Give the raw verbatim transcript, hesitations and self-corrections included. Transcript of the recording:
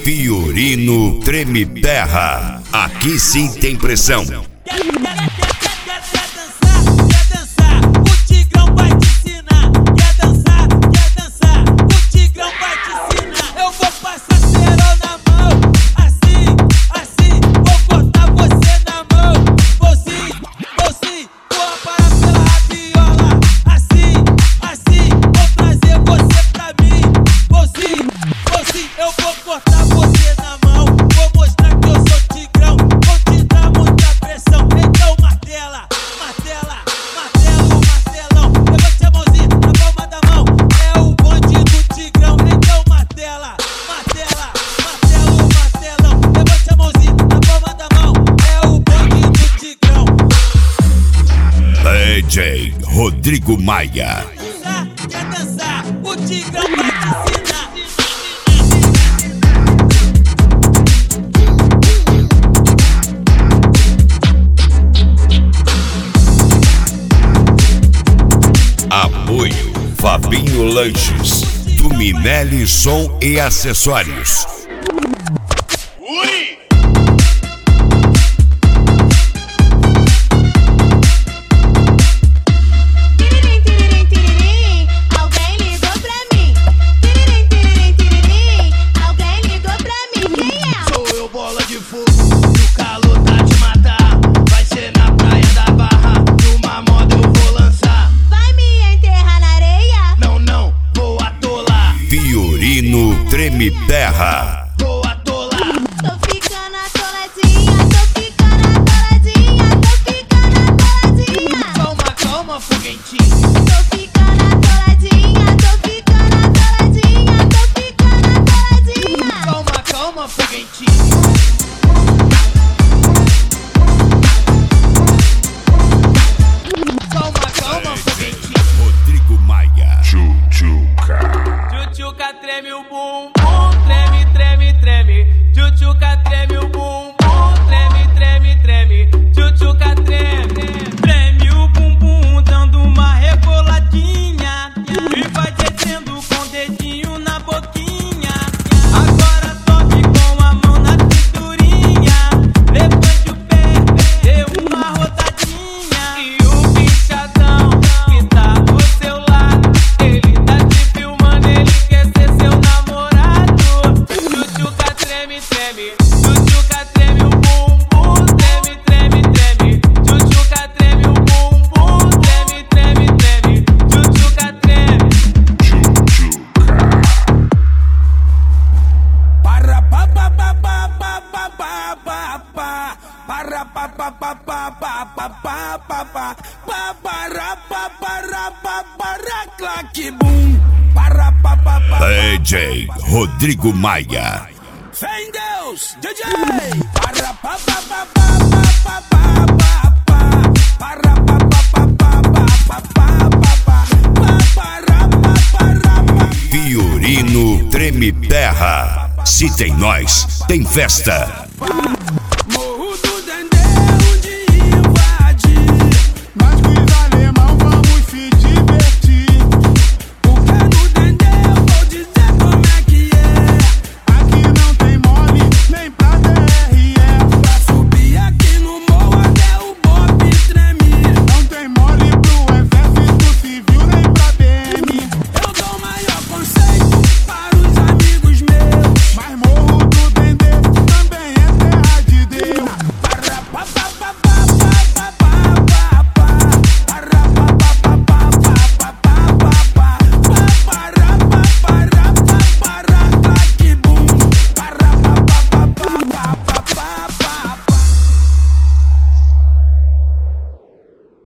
Fiorino Treme Terra. Aqui sim tem pressão. Quer, quer, quer, quer, quer, quer dançar? Quer dançar? O Tigrão vai te ensinar. Quer dançar? Quer dançar? O Tigrão vai te ensinar. Eu vou passar cerol na mão, assim, assim. Vou cortar você na mão, vou sim, vou sim. Vou parar pela rabiola, assim, assim. Vou trazer você pra mim, vou sim, vou sim. Eu vou cortar você na mão, vou mostrar que eu sou Tigrão. Vou te dar muita pressão, então martela, martela, martelo, martelão. Levante a mãozinha na palma da mão, é o bonde do Tigrão. Então martela, martela, martelo, martelão. Levante a mãozinha na palma da mão, é o bonde do Tigrão. D J Rodrigo Maia. Dançar, quer dançar? O Tigrão vai te ensinar. Apoio Fabinho Lanches, do Minelli Som e Acessórios. Ui! Tiririm, tiririm, tiririm, alguém ligou pra mim. Tiririm, tiririm, tiririm, alguém ligou pra mim. Quem é? Sou eu, bola de fogo, e o calor tá te matar. Vai ser na praia da Barra, numa moda eu vou lançar. Vai me enterrar na areia? Não, não, vou atolar, Fiorino Treme Terra. vou atolar. Tô ficando atoladinha, tô ficando atoladinha, tô ficando atoladinha. Calma, calma, foguentinho. Tô ficando atoladinha, tô ficando atoladinha, tô ficando atoladinha. Calma, calma, foguentinho. Calma, calma, foguentinho. Rodrigo Maia. Tchutchuca treme o bumbum, treme, treme, treme. Tchutchuca treme o bumbum, treme, treme, treme. Tchutchuca treme, treme o bumbum, dando uma reboladinha. E vai descendo com o dedinho na boquinha. Agora sobe com a mão na cinturinha. Levante o pé, dê uma rodadinha. E o bichadão que tá do seu lado, ele tá te filmando, ele quer ser seu namorado. Tchutchuca treme, treme. Tchutchuca treme o bumbum, treme, treme, treme. Tchutchuca treme o bumbum, treme, treme, treme. Tchutchuca treme. Para pa pa pa pa pa pa pa pa pa. Para pa pa pa pa pa pa pa pa pa. Pa para pa para pa para claque bum. Para pa pa pa. D J Rodrigo Maia. Fé em Deus, D J. Para pa pa pa pa pa pa pa pa. Para pa pa pa pa pa pa pa pa. Pa para pa para pa. Fiorino Treme Terra. Se tem nós, tem festa. Pa